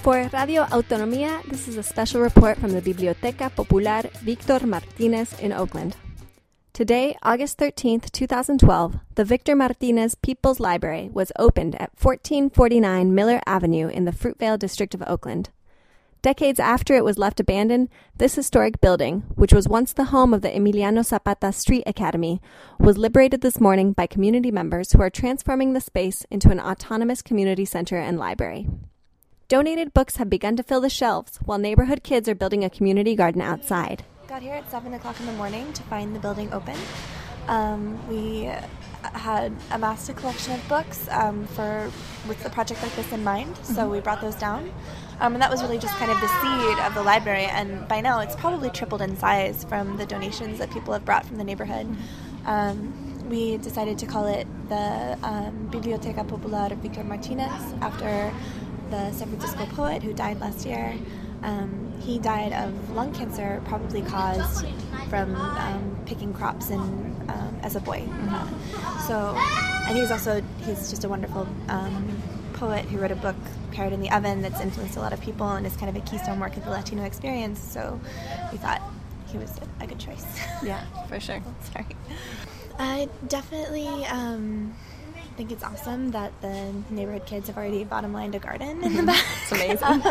For Radio Autonomía, this is a special report from the Biblioteca Popular Victor Martinez in Oakland. Today, August 13th, 2012, the Victor Martinez People's Library was opened at 1449 Miller Avenue in the Fruitvale district of Oakland. Decades after it was left abandoned, this historic building, which was once the home of the Emiliano Zapata Street Academy, was liberated this morning by community members who are transforming the space into an autonomous community center and library. Donated books have begun to fill the shelves, while neighborhood kids are building a community garden outside. Got here at 7 o'clock in the morning to find the building open. We had amassed a collection of books with a project like this in mind, so we brought those down. And that was really just kind of the seed of the library, and by now it's probably tripled in size from the donations that people have brought from the neighborhood. We decided to call it the Biblioteca Popular Victor Martinez after the San Francisco poet who died last year. He died of lung cancer, probably caused from picking crops as a boy. And he's just a wonderful poet who wrote a book, Carrot in the Oven, that's influenced a lot of people and is kind of a keystone work of the Latino experience. So we thought he was a good choice. Yeah, for sure. Sorry. I definitely think it's awesome that the neighborhood kids have already bottom-lined a garden in the back. It's amazing.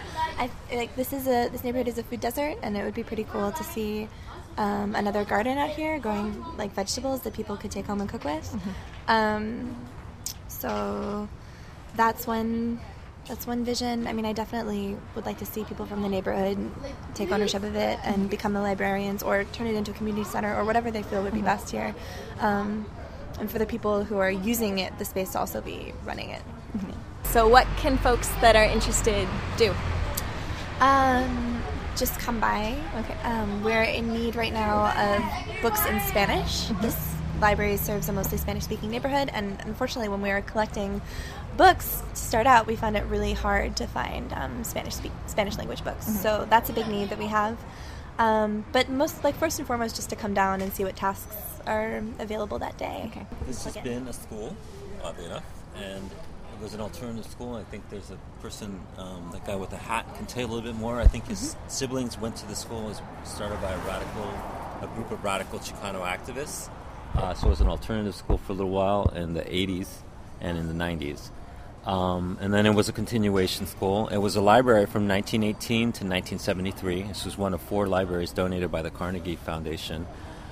This neighborhood is a food desert, and it would be pretty cool to see another garden out here growing like vegetables that people could take home and cook with. So that's one vision. I mean, I definitely would like to see people from the neighborhood take ownership of it and become the librarians or turn it into a community center or whatever they feel would be best here. And for the people who are using it, the space to also be running it. So what can folks that are interested do? Just come by. Okay. We're in need right now of books in Spanish. This library serves a mostly Spanish-speaking neighborhood, and unfortunately when we were collecting books to start out, we found it really hard to find Spanish language books. So that's a big need that we have. But first and foremost, just to come down and see what tasks are available that day. Okay. This has been a school, oddly enough, and it was an alternative school. I think there's a person, that guy with the hat, can tell you a little bit more. I think his siblings went to the school. It was started by a group of radical Chicano activists. So it was an alternative school for a little while in the 80s and in the 90s. And then it was a continuation school. It was a library from 1918 to 1973. This was one of 4 libraries donated by the Carnegie Foundation.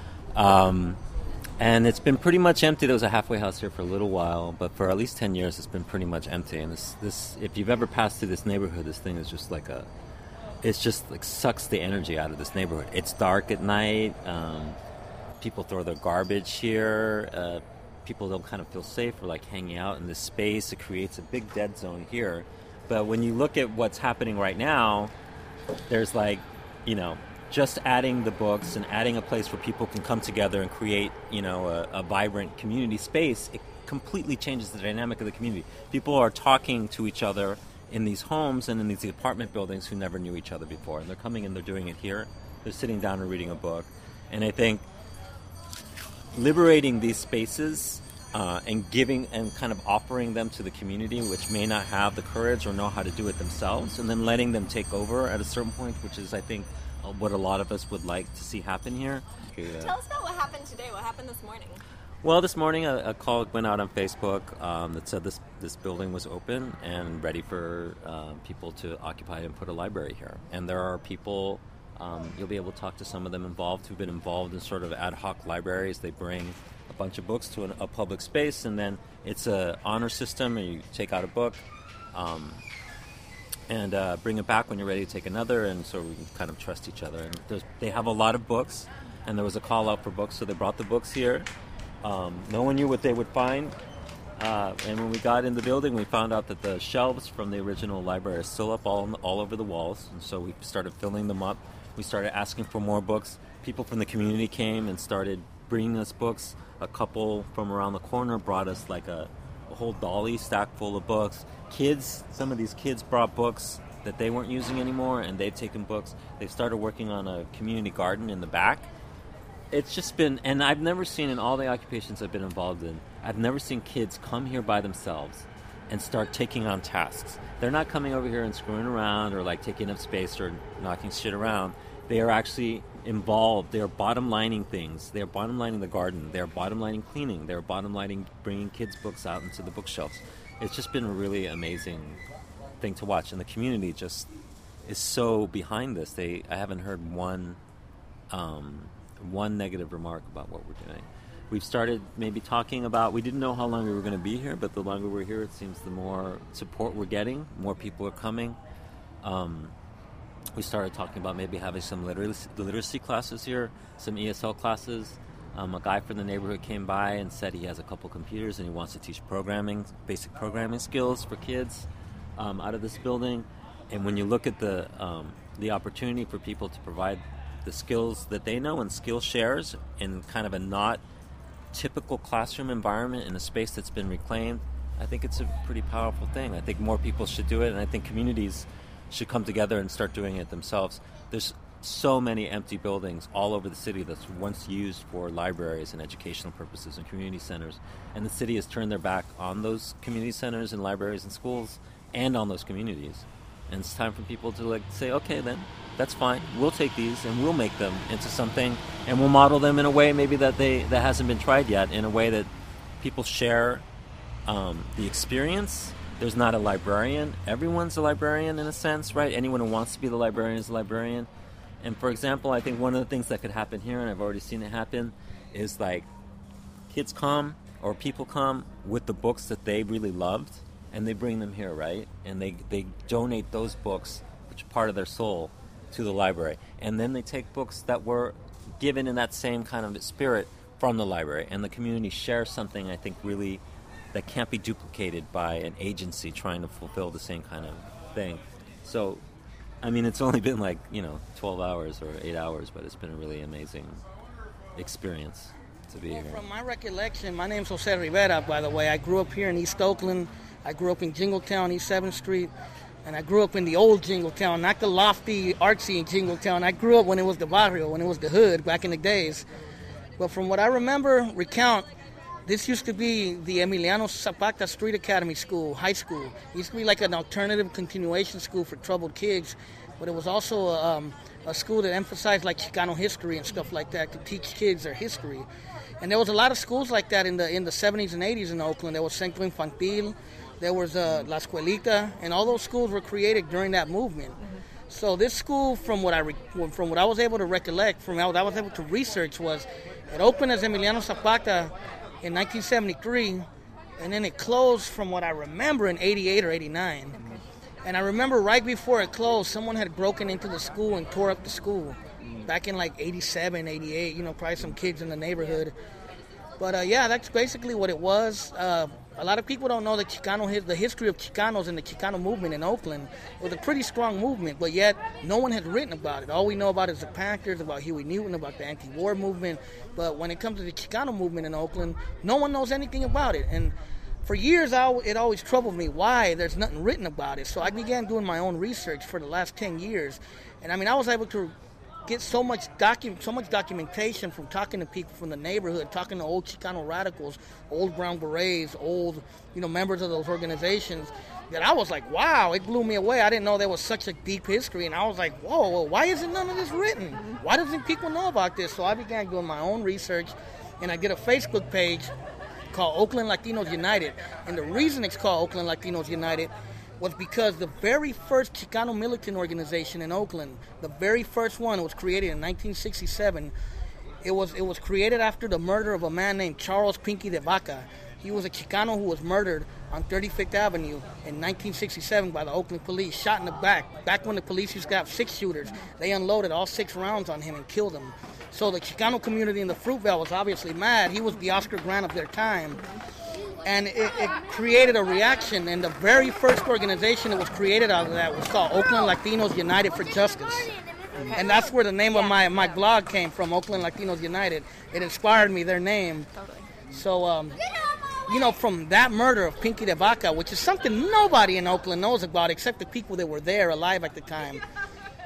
And it's been pretty much empty. There was a halfway house here for a little while, but for at least 10 years it's been pretty much empty. And this if you've ever passed through this neighborhood, this thing is just sucks the energy out of this neighborhood. It's dark at night. People throw their garbage here. People don't kind of feel safe or like hanging out in this space. It creates a big dead zone here. But when you look at what's happening right now, there's just adding the books and adding a place where people can come together and create, a vibrant community space, it completely changes the dynamic of the community. People are talking to each other in these homes and in these apartment buildings who never knew each other before. And they're coming and they're doing it here. They're sitting down and reading a book. And I think liberating these spaces and giving and kind of offering them to the community, which may not have the courage or know how to do it themselves, and then letting them take over at a certain point, which is, I think, what a lot of us would like to see happen here. Tell us about what happened today. What happened this morning? Well, this morning a call went out on Facebook that said this building was open and ready for people to occupy and put a library here. And there are people, you'll be able to talk to some of them involved who've been involved in sort of ad hoc libraries. They bring a bunch of books to a public space, and then it's an honor system, and you take out a book and bring it back when you're ready to take another, and so we can kind of trust each other. And they have a lot of books, and there was a call out for books, so they brought the books here. No one knew what they would find, and when we got in the building, we found out that the shelves from the original library are still up all over the walls, and so we started filling them up. We started asking for more books. People from the community came and started bringing us books. A couple from around the corner brought us like a whole dolly stack full of books. Some of these kids brought books that they weren't using anymore, and they've taken books. They've started working on a community garden in the back. It's just been, and I've never seen in all the occupations I've been involved in, I've never seen kids come here by themselves and start taking on tasks. They're not coming over here and screwing around or like taking up space or knocking shit around. They are actually involved. They are bottom-lining things. They are bottom-lining the garden. They are bottom-lining cleaning. They are bottom-lining bringing kids' books out into the bookshelves. It's just been a really amazing thing to watch, and the community just is so behind this. I haven't heard one negative remark about what we're doing. We've started maybe talking about, we didn't know how long we were going to be here, but the longer we're here, it seems the more support we're getting, more people are coming. We started talking about maybe having some literacy classes here, some ESL classes. A guy from the neighborhood came by and said he has a couple computers and he wants to teach programming, basic programming skills for kids out of this building. And when you look at the opportunity for people to provide the skills that they know and skill shares in kind of a not typical classroom environment in a space that's been reclaimed, I think it's a pretty powerful thing. I think more people should do it, and I think communities should come together and start doing it themselves. There's so many empty buildings all over the city that's once used for libraries and educational purposes and community centers, and the city has turned their back on those community centers and libraries and schools and on those communities. And it's time for people to say, okay, then that's fine. We'll take these and we'll make them into something, and we'll model them in a way maybe that hasn't been tried yet, in a way that people share the experience. There's not a librarian. Everyone's a librarian in a sense, right? Anyone who wants to be the librarian is a librarian. And for example, I think one of the things that could happen here, and I've already seen it happen, is like kids come or people come with the books that they really loved, and they bring them here, right? And they donate those books, which are part of their soul, to the library. And then they take books that were given in that same kind of spirit from the library. And the community shares something, I think, really that can't be duplicated by an agency trying to fulfill the same kind of thing. So, I mean, it's only been 12 hours or 8 hours, but it's been a really amazing experience to be here. From my recollection, my name's Jose Rivera, by the way. I grew up here in East Oakland. I grew up in Jingletown, East 7th Street. And I grew up in the old Jingletown, not the lofty, artsy Jingletown. I grew up when it was the barrio, when it was the hood back in the days. But from what I remember, this used to be the Emiliano Zapata Street Academy School, high school. It used to be like an alternative continuation school for troubled kids. But it was also a school that emphasized like Chicano history and stuff like that, to teach kids their history. And there was a lot of schools like that in the 70s and 80s in Oakland. There was Centro Infantil. There was La Escuelita, and all those schools were created during that movement. Mm-hmm. So this school, from what I was able to recollect, from what I was able to research, was it opened as Emiliano Zapata in 1973, and then it closed, from what I remember, in 88 or 89. Okay. And I remember right before it closed, someone had broken into the school and tore up the school back in 87, 88, probably some kids in the neighborhood. But yeah, that's basically what it was. A lot of people don't know the history of Chicanos and the Chicano movement in Oakland. It was a pretty strong movement, but yet no one has written about it. All we know about is the Panthers, about Huey Newton, about the anti-war movement. But when it comes to the Chicano movement in Oakland, no one knows anything about it. And for years, it always troubled me why there's nothing written about it. So I began doing my own research for the last 10 years. And I mean, I was able to get so much documentation from talking to people from the neighborhood, talking to old Chicano radicals, old Brown Berets, old members of those organizations, that I was like, wow, it blew me away. I didn't know there was such a deep history, and I was like, whoa, why isn't none of this written? Why doesn't people know about this? So I began doing my own research, and I did a Facebook page called Oakland Latinos United, and the reason it's called Oakland Latinos United was because the very first Chicano militant organization in Oakland, the very first one, was created in 1967. It was created after the murder of a man named Charles Pinky de Vaca. He was a Chicano who was murdered on 35th Avenue in 1967 by the Oakland police, shot in the back when the police used to have 6 shooters. They unloaded all 6 rounds on him and killed him. So the Chicano community in the Fruitvale was obviously mad. He was the Oscar Grant of their time. And it created a reaction, and the very first organization that was created out of that was called Oakland Latinos United for Justice. Okay. And that's where the name of my blog came from, Oakland Latinos United. It inspired me, their name. Totally. So, from that murder of Pinky de Vaca, which is something nobody in Oakland knows about except the people that were there alive at the time,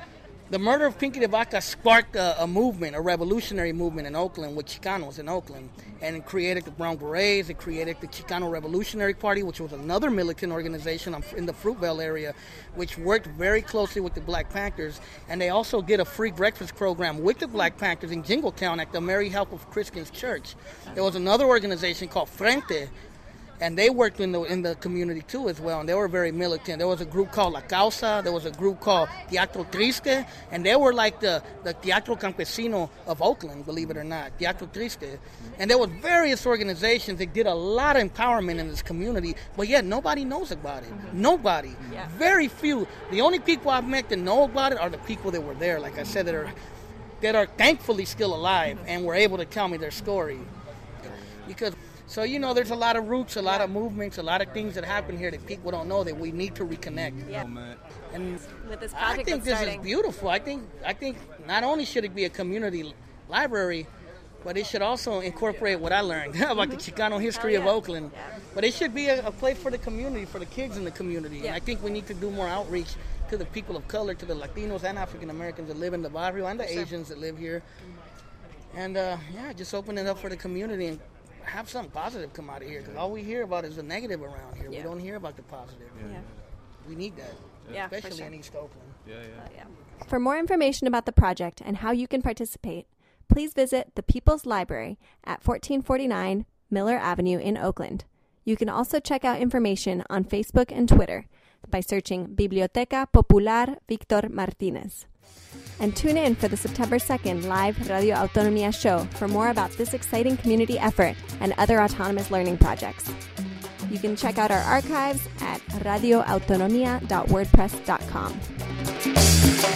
The murder of Pinky de Vaca sparked a movement, a revolutionary movement in Oakland with Chicanos in Oakland, and it created the Brown Berets. It created the Chicano Revolutionary Party, which was another militant organization in the Fruitvale area, which worked very closely with the Black Panthers. And they also did a free breakfast program with the Black Panthers in Jingletown at the Mary Help of Christians Church. There was another organization called Frente, and they worked in the community too as well, and they were very militant. There was a group called La Causa, there was a group called Teatro Triste, and they were like the Teatro Campesino of Oakland, believe it or not, Teatro Triste. And there were various organizations that did a lot of empowerment in this community, but yet nobody knows about it. Nobody. Yeah. Very few. The only people I've met that know about it are the people that were there, like I said, that are thankfully still alive and were able to tell me their story. Because so, there's a lot of roots, a lot of movements, a lot of things that happen here that people don't know that we need to reconnect. Yeah. And with this I think this is beautiful. I think not only should it be a community library, but it should also incorporate what I learned about the Chicano history of Oakland. Yeah. But it should be a place for the community, for the kids in the community. Yeah. And I think we need to do more outreach to the people of color, to the Latinos and African Americans that live in the barrio, and the Asians that live here. And, just open it up for the community and have something positive come out of here, because all we hear about is the negative around here. Yeah. We don't hear about the positive. Yeah. We need that, especially in East Oakland. For more information about the project and how you can participate, please visit the People's Library at 1449 Miller Avenue in Oakland. You can also check out information on Facebook and Twitter by searching Biblioteca Popular Victor Martinez. And tune in for the September 2nd live Radio Autonomía show for more about this exciting community effort and other autonomous learning projects. You can check out our archives at radioautonomia.wordpress.com.